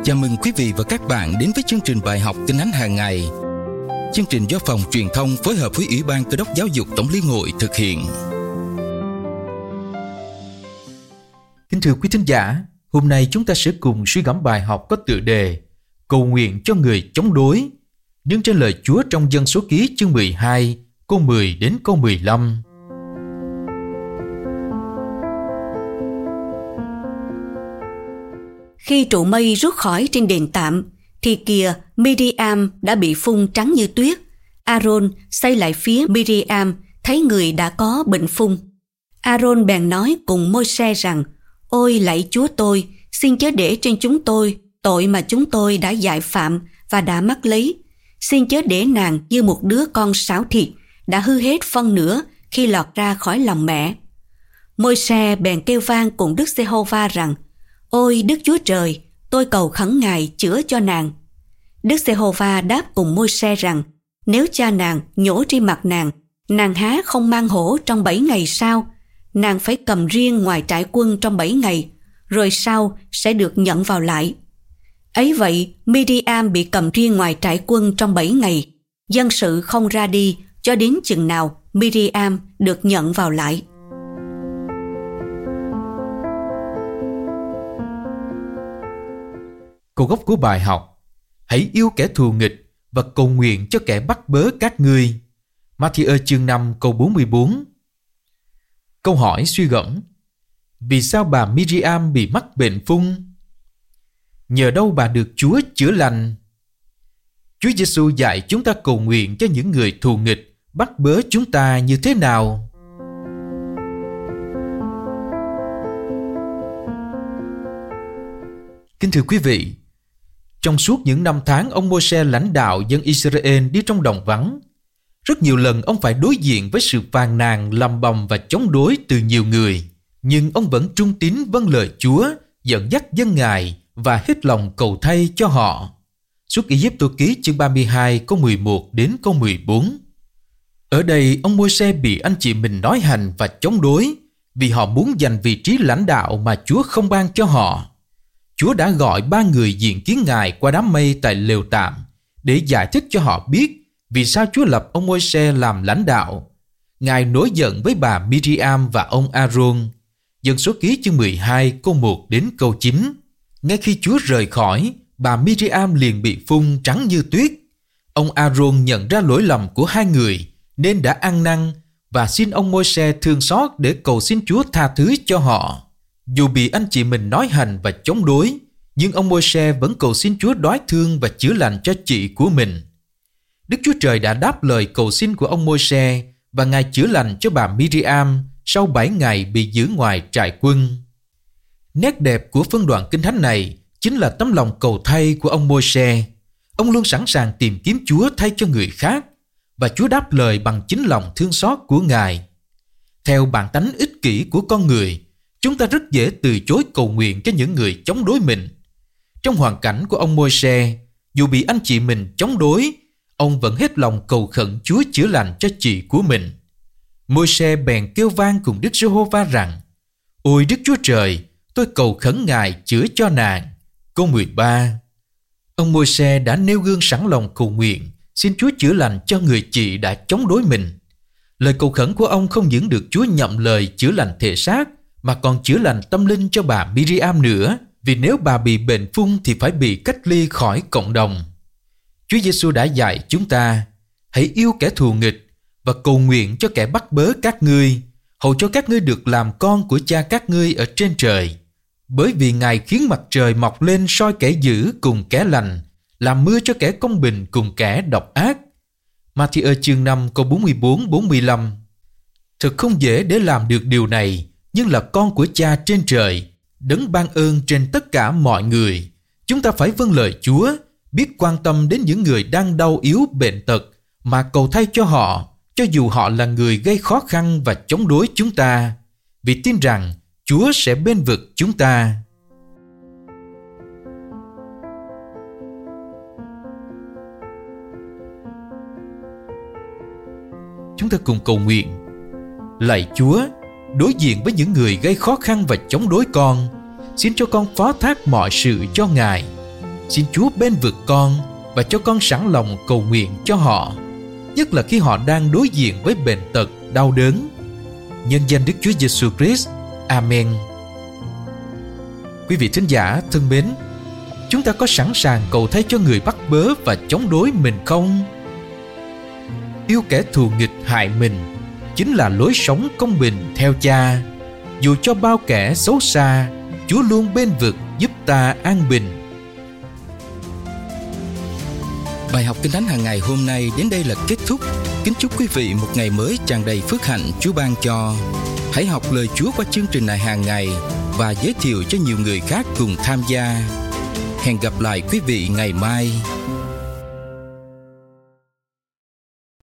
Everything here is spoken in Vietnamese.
Chào mừng quý vị và các bạn đến với chương trình bài học Tin Thánh hàng ngày. Chương trình do Phòng Truyền thông phối hợp với Ủy ban Cơ đốc Giáo dục Tổng Liên hội thực hiện. Kính thưa quý thính giả, hôm nay chúng ta sẽ cùng suy gẫm bài học có tựa đề Cầu nguyện cho người chống đối, nương trên lời Chúa trong Dân Số Ký chương 12, câu 10 đến câu 15. Khi trụ mây rút khỏi trên đền tạm, thì kìa Miriam đã bị phun trắng như tuyết. Aaron xây lại phía Miriam, thấy người đã có bệnh phun. Aaron bèn nói cùng Môi-se rằng: Ôi lạy Chúa tôi, xin chớ để trên chúng tôi tội mà chúng tôi đã dại phạm và đã mắc lấy. Xin chớ để nàng như một đứa con sáo thịt, đã hư hết phân nửa khi lọt ra khỏi lòng mẹ. Môi-se bèn kêu vang cùng Đức Giê-hô-va rằng: Ôi Đức Chúa Trời, tôi cầu khẩn Ngài chữa cho nàng. Đức Giê-hô-va đáp cùng Môi-se rằng: Nếu cha nàng nhổ trên mặt nàng há không mang hổ trong 7 ngày sao? Nàng phải cầm riêng ngoài trại quân trong 7 ngày, rồi sau sẽ được nhận vào lại. Ấy vậy, Miriam bị cầm riêng ngoài trại quân trong 7 ngày. Dân sự không ra đi cho đến chừng nào Miriam được nhận vào lại. Câu gốc của bài học: Hãy yêu kẻ thù nghịch và cầu nguyện cho kẻ bắt bớ các ngươi. Ma-thi-ơ chương 5 câu 44. Câu hỏi suy gẫm: Vì sao bà Miriam bị mắc bệnh phun? Nhờ đâu bà được Chúa chữa lành? Chúa Giêsu dạy chúng ta cầu nguyện cho những người thù nghịch bắt bớ chúng ta như thế nào? Kính thưa quý vị, trong suốt những năm tháng ông Môi-se lãnh đạo dân Israel đi trong đồng vắng, rất nhiều lần ông phải đối diện với sự phàn nàn, lầm bầm và chống đối từ nhiều người, nhưng ông vẫn trung tín vâng lời Chúa, dẫn dắt dân Ngài và hết lòng cầu thay cho họ. Xuất Ai-cập ký chương 32 câu 11 đến câu 14. Ở đây ông Môi-se bị anh chị mình nói hành và chống đối vì họ muốn giành vị trí lãnh đạo mà Chúa không ban cho họ. Chúa đã gọi 3 người diện kiến Ngài qua đám mây tại lều tạm để giải thích cho họ biết vì sao Chúa lập ông Môi-se làm lãnh đạo. Ngài nổi giận với bà Miriam và ông Aaron. Dân Số Ký chương 12 câu 1 đến câu 9. Ngay khi Chúa rời khỏi, bà Miriam liền bị phun trắng như tuyết. Ông Aaron nhận ra lỗi lầm của 2 người nên đã ăn năn và xin ông Môi-se thương xót để cầu xin Chúa tha thứ cho họ. Dù bị anh chị mình nói hành và chống đối, nhưng ông Môi-se vẫn cầu xin Chúa đoái thương và chữa lành cho chị của mình. Đức Chúa Trời đã đáp lời cầu xin của ông Môi-se và Ngài chữa lành cho bà Miriam sau 7 ngày bị giữ ngoài trại quân. Nét đẹp của phân đoạn Kinh Thánh này chính là tấm lòng cầu thay của ông Môi-se. Ông luôn sẵn sàng tìm kiếm Chúa thay cho người khác, và Chúa đáp lời bằng chính lòng thương xót của Ngài. Theo bản tánh ích kỷ của con người, chúng ta rất dễ từ chối cầu nguyện cho những người chống đối mình. Trong hoàn cảnh của ông Môi-se, dù bị anh chị mình chống đối, ông vẫn hết lòng cầu khẩn Chúa chữa lành cho chị của mình. Môi-se bèn kêu vang cùng Đức Giê-hô-va rằng: Ôi Đức Chúa Trời, tôi cầu khẩn Ngài chữa cho nàng. Câu 13. Ông Môi-se đã nêu gương sẵn lòng cầu nguyện, xin Chúa chữa lành cho người chị đã chống đối mình. Lời cầu khẩn của ông không những được Chúa nhậm lời chữa lành thể xác, mà còn chữa lành tâm linh cho bà Miriam nữa, vì nếu bà bị bệnh phun thì phải bị cách ly khỏi cộng đồng. Chúa Giêsu đã dạy chúng ta: Hãy yêu kẻ thù nghịch và cầu nguyện cho kẻ bắt bớ các ngươi, hầu cho các ngươi được làm con của Cha các ngươi ở trên trời. Bởi vì Ngài khiến mặt trời mọc lên soi kẻ dữ cùng kẻ lành, làm mưa cho kẻ công bình cùng kẻ độc ác. Ma-thi-ơ chương 5 câu 44-45. Thật không dễ để làm được điều này, nhưng là con của Cha trên trời, đấng ban ơn trên tất cả mọi người. Chúng ta phải vâng lời Chúa, biết quan tâm đến những người đang đau yếu bệnh tật, mà cầu thay cho họ, cho dù họ là người gây khó khăn và chống đối chúng ta, vì tin rằng Chúa sẽ bên vực chúng ta. Chúng ta cùng cầu nguyện. Lạy Chúa, đối diện với những người gây khó khăn và chống đối con, xin cho con phó thác mọi sự cho Ngài. Xin Chúa bên vực con và cho con sẵn lòng cầu nguyện cho họ, nhất là khi họ đang đối diện với bệnh tật, đau đớn. Nhân danh Đức Chúa Giêsu Christ. Amen. Quý vị thính giả thân mến, chúng ta có sẵn sàng cầu thay cho người bắt bớ và chống đối mình không? Yêu kẻ thù nghịch hại mình chính là lối sống công bình theo Cha. Dù cho bao kẻ xấu xa, Chúa luôn bên vực giúp ta an bình. Bài học Kinh Thánh hàng ngày hôm nay đến đây là kết thúc. Kính chúc quý vị một ngày mới tràn đầy phước hạnh Chúa ban cho. Hãy học lời Chúa qua chương trình này hàng ngày và giới thiệu cho nhiều người khác cùng tham gia. Hẹn gặp lại quý vị ngày mai.